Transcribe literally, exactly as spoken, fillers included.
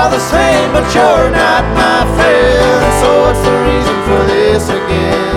all the same, but you're not my friend. So what's the reason for this again?